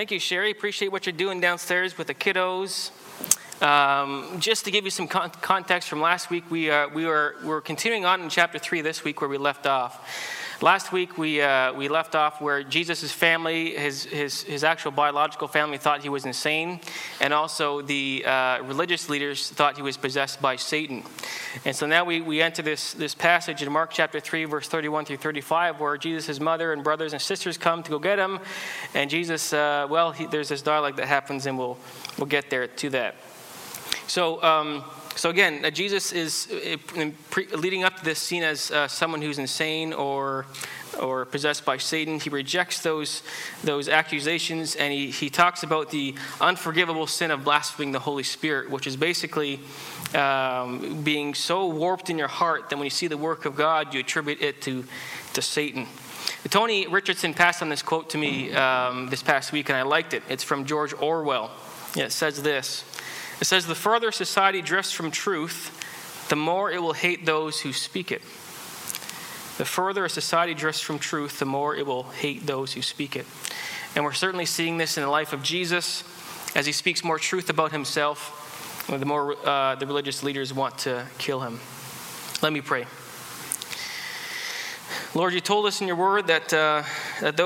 Thank you, Sherry. Appreciate what you're doing downstairs with the kiddos. Just to give you some context from last week, we're continuing on in chapter 3 this week where we left off. Last week we left off where Jesus' family, his actual biological family, thought he was insane, and also the religious leaders thought he was possessed by Satan. And so now we enter this passage in Mark chapter 3, verse 31 through 35, where Jesus' mother and brothers and sisters come to go get him, and Jesus, there's this dialogue that happens, and we'll get there to that. So again, Jesus is leading up to this seen as someone who's insane or possessed by Satan. He rejects those accusations, and he talks about the unforgivable sin of blaspheming the Holy Spirit, which is basically being so warped in your heart that when you see the work of God, you attribute it to Satan. Tony Richardson passed on this quote to me this past week, and I liked it. It's from George Orwell. It says this. It says, "The further society drifts from truth, the more it will hate those who speak it." The further a society drifts from truth, the more it will hate those who speak it. And we're certainly seeing this in the life of Jesus. As he speaks more truth about himself, the more the religious leaders want to kill him. Let me pray. Lord, you told us in your word that that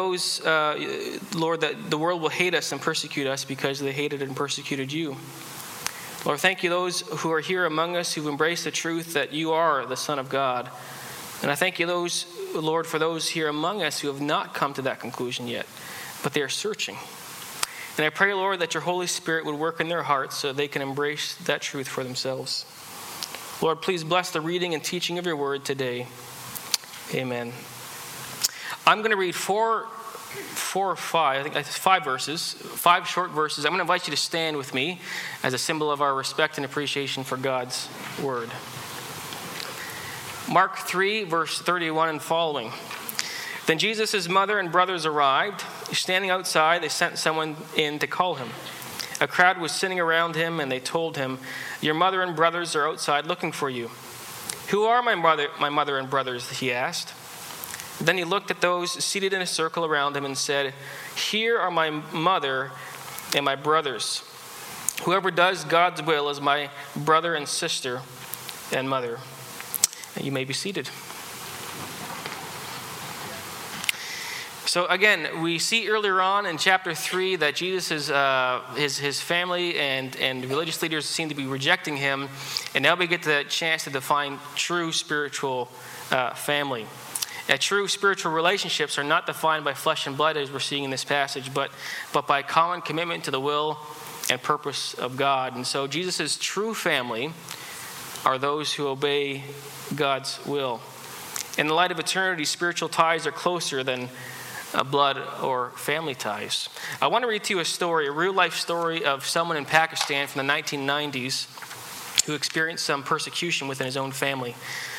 the world will hate us and persecute us because they hated and persecuted you. Lord, thank you those who are here among us who've embraced the truth that you are the Son of God. And I thank you Lord, for those here among us who have not come to that conclusion yet, but they are searching. And I pray, Lord, that your Holy Spirit would work in their hearts so they can embrace that truth for themselves. Lord, please bless the reading and teaching of your word today. Amen. I'm going to read four or five, I think it's 5 verses, 5 short verses. I'm going to invite you to stand with me as a symbol of our respect and appreciation for God's word. Mark 3, verse 31 and following. Then Jesus' mother and brothers arrived. Standing outside, they sent someone in to call him. A crowd was sitting around him, and they told him, "Your mother and brothers are outside looking for you." "Who are my mother and brothers?" he asked. Then he looked at those seated in a circle around him and said, "Here are my mother and my brothers. Whoever does God's will is my brother and sister and mother." And you may be seated. So again, we see earlier on in chapter 3 that Jesus' his family and religious leaders seem to be rejecting him, and now we get the chance to define true spiritual family. True spiritual relationships are not defined by flesh and blood, as we're seeing in this passage, but by common commitment to the will and purpose of God. And so Jesus' true family are those who obey God's will. In the light of eternity, spiritual ties are closer than blood or family ties. I want to read to you a real-life story of someone in Pakistan from the 1990s who experienced some persecution within his own family.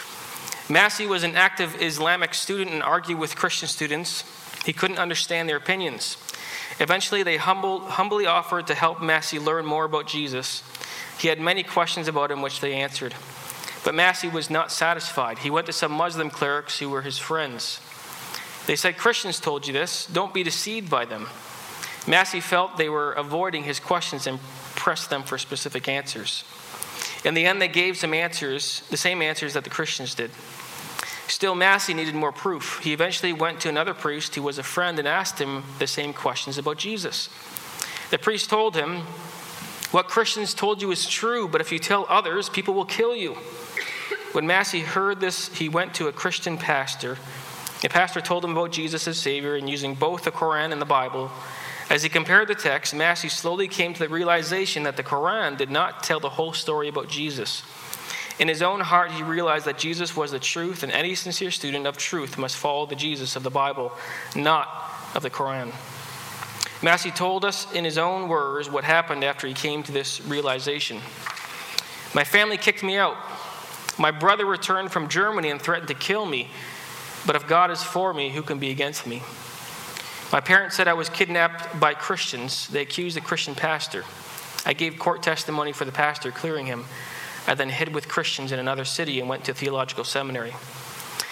Massey was an active Islamic student and argued with Christian students. He couldn't understand their opinions. Eventually, they humbly offered to help Massey learn more about Jesus. He had many questions about him, which they answered. But Massey was not satisfied. He went to some Muslim clerics who were his friends. They said, "Christians told you this. Don't be deceived by them." Massey felt they were avoiding his questions and pressed them for specific answers. In the end, they gave some answers, the same answers that the Christians did. Still, Massey needed more proof. He eventually went to another priest who was a friend and asked him the same questions about Jesus. The priest told him, "What Christians told you is true, but if you tell others, people will kill you." When Massey heard this, he went to a Christian pastor. The pastor told him about Jesus as Savior and using both the Quran and the Bible. As he compared the texts, Massey slowly came to the realization that the Quran did not tell the whole story about Jesus. In his own heart, he realized that Jesus was the truth, and any sincere student of truth must follow the Jesus of the Bible, not of the Quran. Massey told us in his own words what happened after he came to this realization. "My family kicked me out. My brother returned from Germany and threatened to kill me. But if God is for me, who can be against me? My parents said I was kidnapped by Christians. They accused the Christian pastor. I gave court testimony for the pastor, clearing him. I then hid with Christians in another city and went to theological seminary.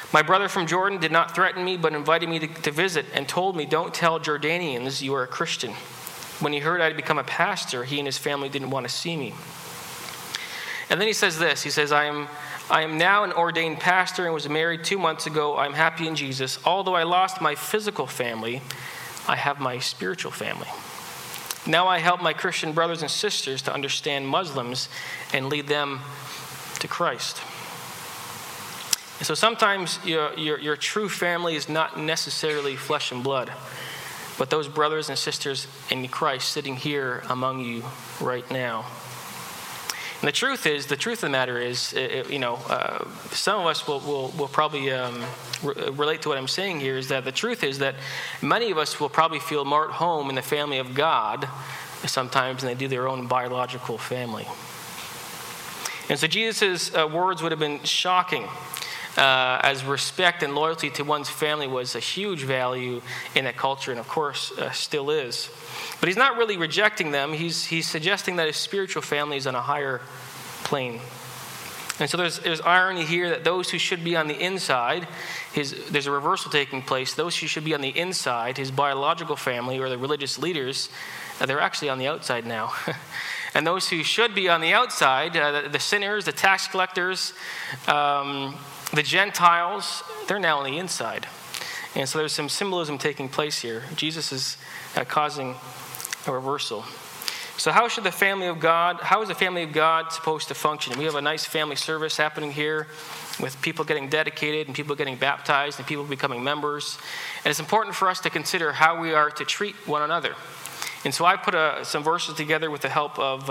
My brother from Jordan did not threaten me, but invited me to visit and told me, don't tell Jordanians you are a Christian. When he heard I had become a pastor, he and his family didn't want to see me. And then he says this. He says, I am now an ordained pastor and was married 2 months ago. I'm happy in Jesus. Although I lost my physical family, I have my spiritual family. Now I help my Christian brothers and sisters to understand Muslims and lead them to Christ. And so sometimes your true family is not necessarily flesh and blood, but those brothers and sisters in Christ sitting here among you right now. And the truth of the matter is, some of us will probably relate to what I'm saying here, is that the truth is that many of us will probably feel more at home in the family of God sometimes than they do their own biological family. And so Jesus' words would have been shocking, as respect and loyalty to one's family was a huge value in that culture, and of course still is. But he's not really rejecting them. He's suggesting that his spiritual family is on a higher plane. And so there's irony here that those who should be on the inside, there's a reversal taking place. Those who should be on the inside, his biological family or the religious leaders, they're actually on the outside now. And those who should be on the outside, the sinners, the tax collectors, the Gentiles, they're now on the inside. And so there's some symbolism taking place here. Jesus is causing a reversal. So how is the family of God supposed to function? We have a nice family service happening here with people getting dedicated and people getting baptized and people becoming members. And it's important for us to consider how we are to treat one another. And so I put some verses together with the help of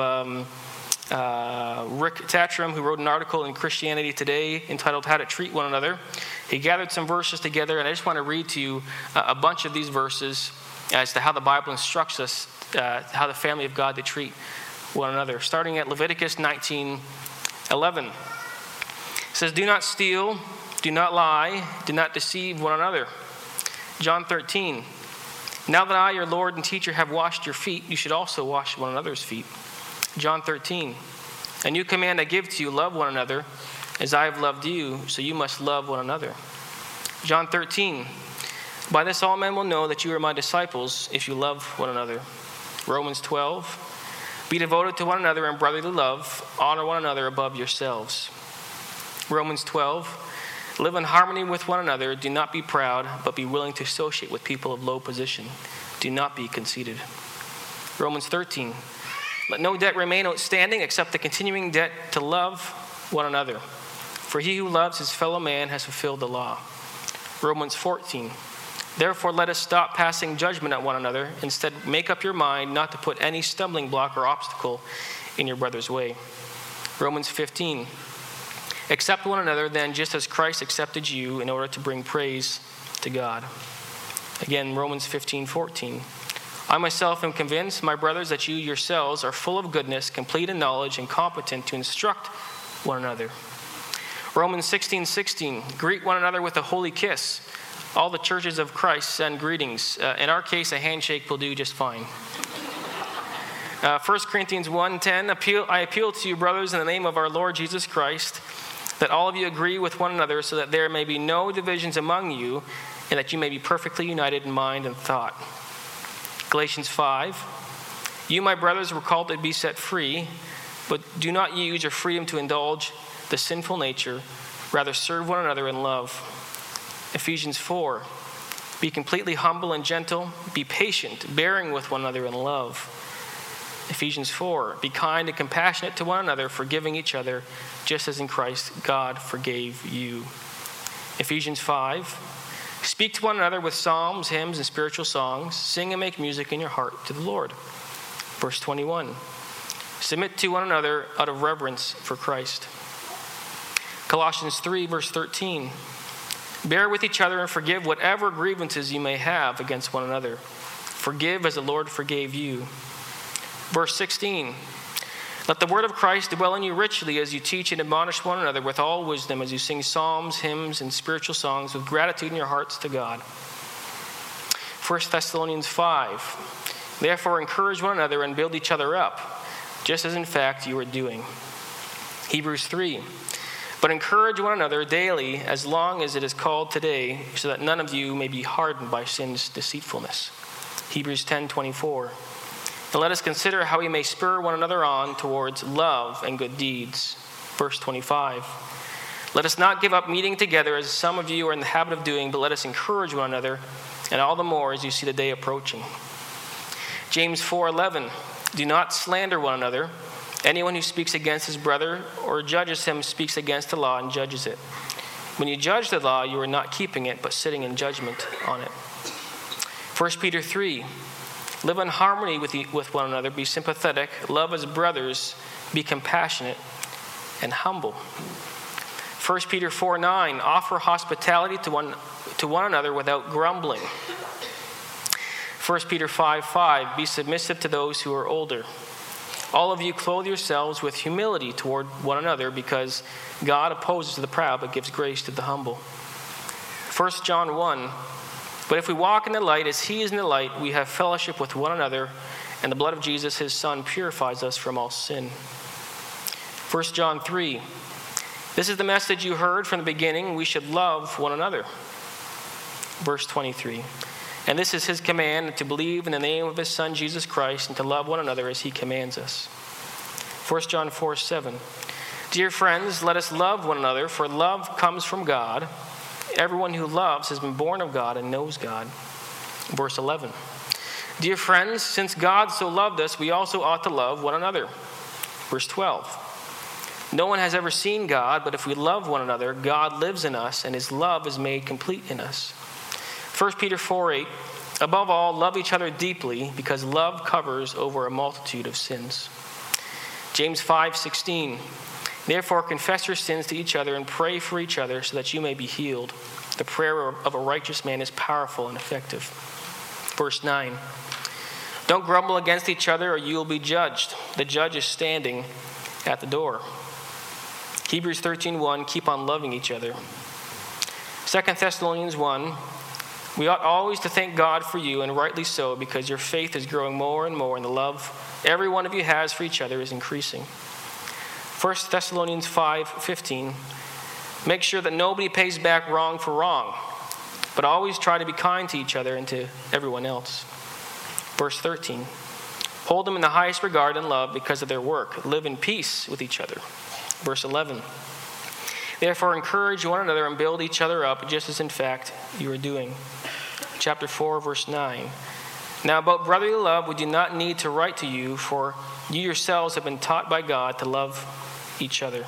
Rick Tatchram, who wrote an article in Christianity Today entitled How to Treat One Another. He gathered some verses together, and I just want to read to you a bunch of these verses as to how the Bible instructs us how the family of God to treat one another. Starting at Leviticus 19:11. It says, do not steal, do not lie, do not deceive one another. John 13. Now that I, your Lord and teacher, have washed your feet, you should also wash one another's feet. John 13. A new command I give to you, love one another as I have loved you, so you must love one another. John 13. By this all men will know that you are my disciples if you love one another. Romans 12. Be devoted to one another in brotherly love. Honor one another above yourselves. Romans 12. Live in harmony with one another. Do not be proud, but be willing to associate with people of low position. Do not be conceited. Romans 13. Let no debt remain outstanding except the continuing debt to love one another. For he who loves his fellow man has fulfilled the law. Romans 14. Therefore, let us stop passing judgment at one another. Instead, make up your mind not to put any stumbling block or obstacle in your brother's way. Romans 15. Accept one another then, just as Christ accepted you, in order to bring praise to God. Again, Romans 15:14. I myself am convinced, my brothers, that you yourselves are full of goodness, complete in knowledge, and competent to instruct one another. Romans 16:16. Greet one another with a holy kiss. All the churches of Christ send greetings. In our case, a handshake will do just fine. 1 Corinthians 1:10. I appeal to you, brothers, in the name of our Lord Jesus Christ, that all of you agree with one another so that there may be no divisions among you, and that you may be perfectly united in mind and thought. Galatians 5. You, my brothers, were called to be set free, but do not use your freedom to indulge the sinful nature. Rather, serve one another in love. Ephesians 4. Be completely humble and gentle. Be patient, bearing with one another in love. Ephesians 4. Be kind and compassionate to one another, forgiving each other, just as in Christ God forgave you. Ephesians 5. Speak to one another with psalms, hymns, and spiritual songs. Sing and make music in your heart to the Lord. Verse 21. Submit to one another out of reverence for Christ. Colossians 3, verse 13. Bear with each other and forgive whatever grievances you may have against one another. Forgive as the Lord forgave you. Verse 16. Let the word of Christ dwell in you richly as you teach and admonish one another with all wisdom, as you sing psalms, hymns, and spiritual songs with gratitude in your hearts to God. 1 Thessalonians 5. Therefore encourage one another and build each other up, just as in fact you are doing. Hebrews 3. But encourage one another daily as long as it is called today, so that none of you may be hardened by sin's deceitfulness. Hebrews 10:24. And let us consider how we may spur one another on towards love and good deeds. Verse 25. Let us not give up meeting together as some of you are in the habit of doing, but let us encourage one another, and all the more as you see the day approaching. James 4:11. Do not slander one another. Anyone who speaks against his brother or judges him speaks against the law and judges it. When you judge the law, you are not keeping it, but sitting in judgment on it. 1 Peter 3. Live in harmony with one another. Be sympathetic. Love as brothers. Be compassionate and humble. 1 Peter 4:9. Offer hospitality to one another without grumbling. 1 Peter 5:5. Be submissive to those who are older. All of you clothe yourselves with humility toward one another, because God opposes the proud but gives grace to the humble. 1 John 1. But if we walk in the light as he is in the light, we have fellowship with one another, and the blood of Jesus, his Son, purifies us from all sin. 1 John 3. This is the message you heard from the beginning. We should love one another. Verse 23. And this is his command, to believe in the name of his Son, Jesus Christ, and to love one another as he commands us. 1 John 4:7. Dear friends, let us love one another, for love comes from God. Everyone who loves has been born of God and knows God. Verse 11. Dear friends, since God so loved us, we also ought to love one another. Verse 12. No one has ever seen God, but if we love one another, God lives in us, and his love is made complete in us. 1 Peter 4:8, above all, love each other deeply, because love covers over a multitude of sins. James 5:16, therefore confess your sins to each other and pray for each other so that you may be healed. The prayer of a righteous man is powerful and effective. Verse 9, don't grumble against each other or you will be judged. The judge is standing at the door. Hebrews 13:1, keep on loving each other. 2 Thessalonians 1, we ought always to thank God for you, and rightly so, because your faith is growing more and more, and the love every one of you has for each other is increasing. 1 Thessalonians 5:15, make sure that nobody pays back wrong for wrong, but always try to be kind to each other and to everyone else. Verse 13, hold them in the highest regard and love because of their work. Live in peace with each other. Verse 11, therefore encourage one another and build each other up, just as in fact you are doing. Chapter 4, verse 9. Now about brotherly love we do not need to write to you, for you yourselves have been taught by God to love each other.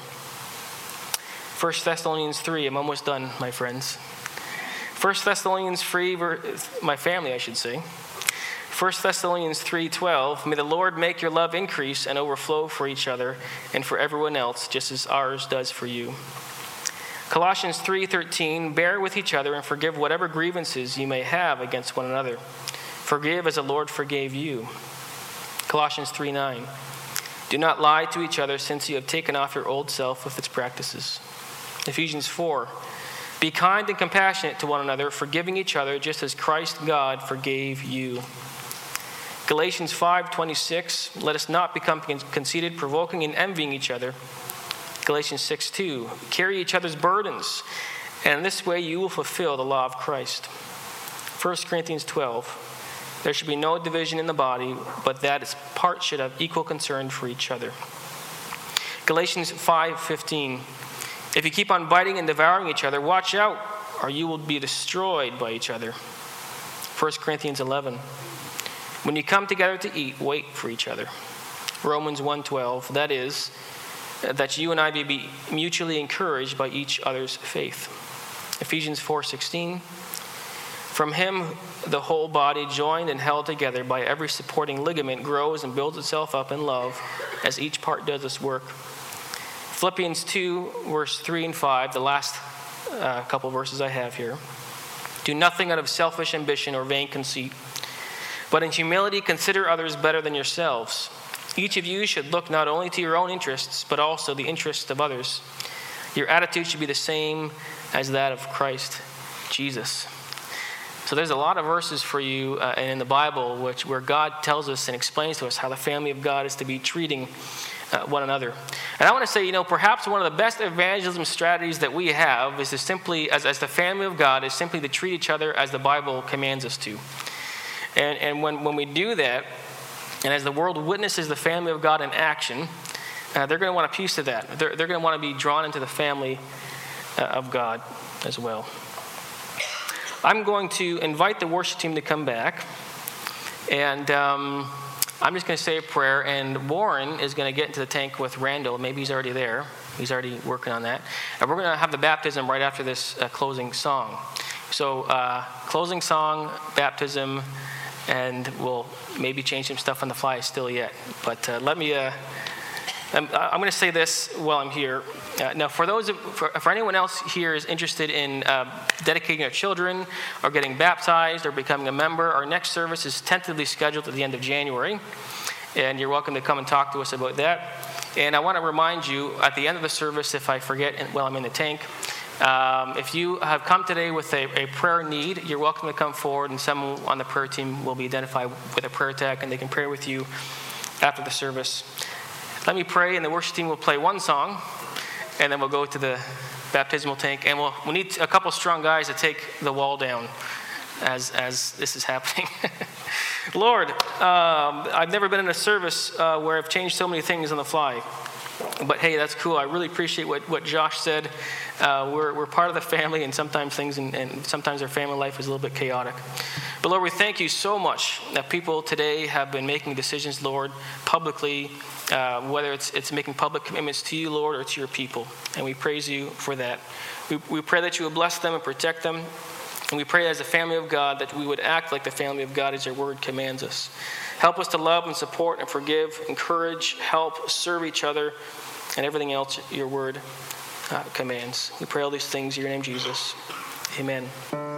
1 Thessalonians 3, I'm almost done, my friends. 1 Thessalonians 3, my family, I should say. 1 Thessalonians 3:12, may the Lord make your love increase and overflow for each other and for everyone else, just as ours does for you. Colossians 3:13, bear with each other and forgive whatever grievances you may have against one another. Forgive as the Lord forgave you. Colossians 3:9, do not lie to each other, since you have taken off your old self with its practices. Ephesians 4, be kind and compassionate to one another, forgiving each other just as Christ God forgave you. Galatians 5:26, let us not become conceited, provoking and envying each other. Galatians 6:2, carry each other's burdens, and in this way you will fulfill the law of Christ. 1 Corinthians 12, there should be no division in the body, but that its parts should have equal concern for each other. Galatians 5:15, if you keep on biting and devouring each other, watch out, or you will be destroyed by each other. 1 Corinthians 11, when you come together to eat, wait for each other. Romans 1:12, that is, that you and I may be mutually encouraged by each other's faith. Ephesians 4:16, from him the whole body, joined and held together by every supporting ligament, grows and builds itself up in love as each part does its work. Philippians 2, verse 3 and 5, the last couple verses I have here. Do nothing out of selfish ambition or vain conceit, but in humility consider others better than yourselves. Each of you should look not only to your own interests, but also the interests of others. Your attitude should be the same as that of Christ Jesus. So there's a lot of verses for you in the Bible where God tells us and explains to us how the family of God is to be treating one another. And I want to say, perhaps one of the best evangelism strategies that we have is to simply, as the family of God, is simply to treat each other as the Bible commands us to. And when we do that, and as the world witnesses the family of God in action, they're going to want a piece of that. They're going to want to be drawn into the family of God as well. I'm going to invite the worship team to come back. And I'm just going to say a prayer, and Warren is going to get into the tank with Randall. Maybe he's already there. He's already working on that. And we're going to have the baptism right after this closing song. So closing song, baptism, and we'll maybe change some stuff on the fly still yet. But let me... I'm going to say this while I'm here. Now, for anyone else here is interested in dedicating their children or getting baptized or becoming a member, our next service is tentatively scheduled at the end of January, and you're welcome to come and talk to us about that. And I want to remind you at the end of the service, if I forget while I'm in the tank, if you have come today with a prayer need, you're welcome to come forward, and someone on the prayer team will be identified with a prayer tag, and they can pray with you after the service. Let me pray, and the worship team will play one song, and then we'll go to the baptismal tank, and we'll need a couple strong guys to take the wall down as this is happening. Lord, I've never been in a service where I've changed so many things on the fly. But hey, that's cool. I really appreciate what Josh said. We're part of the family, and sometimes and sometimes our family life is a little bit chaotic. But Lord, we thank you so much that people today have been making decisions, Lord, publicly, whether it's making public commitments to you, Lord, or to your people. And we praise you for that. We pray that you would bless them and protect them. And we pray as a family of God that we would act like the family of God as your word commands us. Help us to love and support and forgive, encourage, help, serve each other, and everything else your word commands. We pray all these things in your name, Jesus. Amen.